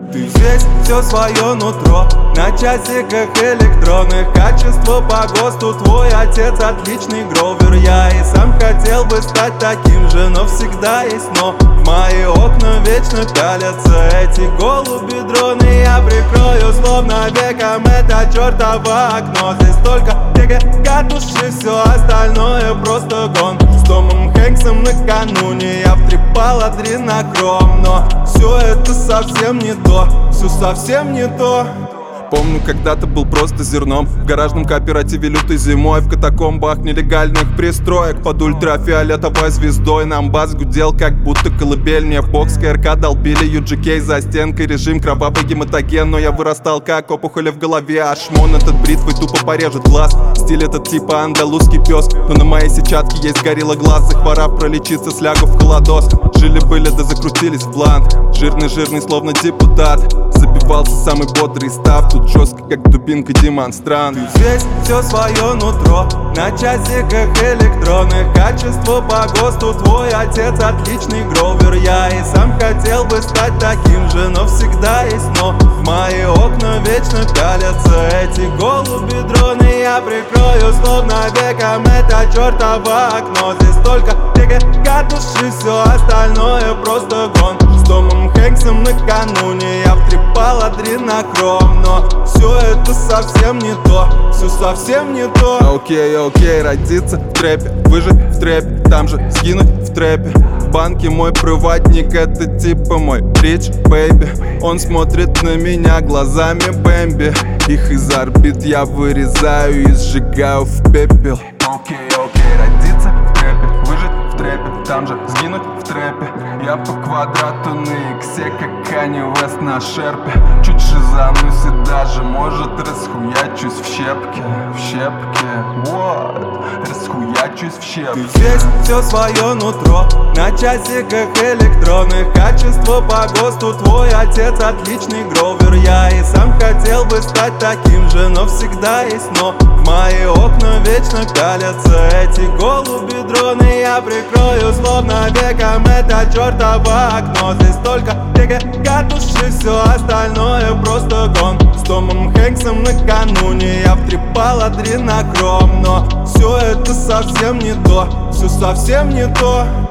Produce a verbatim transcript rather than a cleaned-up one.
Ты здесь все свое нутро на часиках электронных. Качество по ГОСТу, твой отец отличный гровер. Я и сам хотел бы стать таким же, но всегда есть но. В мои окна вечно пялятся эти голуби-дроны. Я прикрою словно веком это чертово окно. Здесь только катушки, все остальное просто гон. С Томом Хэнксом накануне я втрепал адренокром. Но все это совсем не то, все совсем не то. Помню, когда-то был просто зерном в гаражном кооперативе лютой зимой, в катакомбах нелегальных пристроек под ультрафиолетовой звездой. Нам бас гудел, как будто колыбель. Мне в бокс КРК долбили ю джи кей за стенкой. Режим кровавый гематоген, но я вырастал как опухоль в голове. А шмон этот бритвой тупо порежет глаз. Стиль этот типа андалузский пес, но на моей сетчатке есть горилла глаз. Захворав пролечиться, слягу в холодос. Жили-были да закрутились в блант. Жирный-жирный, словно депутат. Забивался самый бодрый став. Тут жестко, как дубинка демонстрант. Ты здесь все свое нутро на часиках электронных. Качество по ГОСТу, твой отец отличный гровер. Я и сам хотел бы стать таким же, но всегда есть но. В мои окна вечно пялятся эти голуби-дроны. Я прикрою словно веком это чертово окно. Здесь только катушки, все остальное просто гон. С Томом Хэнксом накануне я втрепал адренокром. Но все это совсем не то, все совсем не то. Окей, окей, родиться в трэпе, выжить в трэпе, там же сгинуть в трэпе. В банке мой проводник, это типа мой рич бэйби. Он смотрит на меня глазами Бэмби. Их из орбит я вырезаю и сжигаю в пепел. Окей, окей, родиться в трэпе, выжить в трэпе, там же сгинуть в трэпе. Я по квадрату на иксе, как Канье Уэст на шерпе. Чуть шизанусь и даже, может, расхуячусь в щепке. В щепке, вот, расхуячусь в щепке. Ты здесь все свое нутро на часиках электронных. Качество по ГОСТу, твой отец отличный гровер. Я и сам хотел бы стать таким же, но всегда есть но. В мои окна вечно пялятся эти голуби-дроны. Я прикрою словно веком это чертово окно. Здесь только катушки, все остальное просто гон. С Томом Хэнксом накануне я втрепал адренокром. Но все это совсем не то, все совсем не то.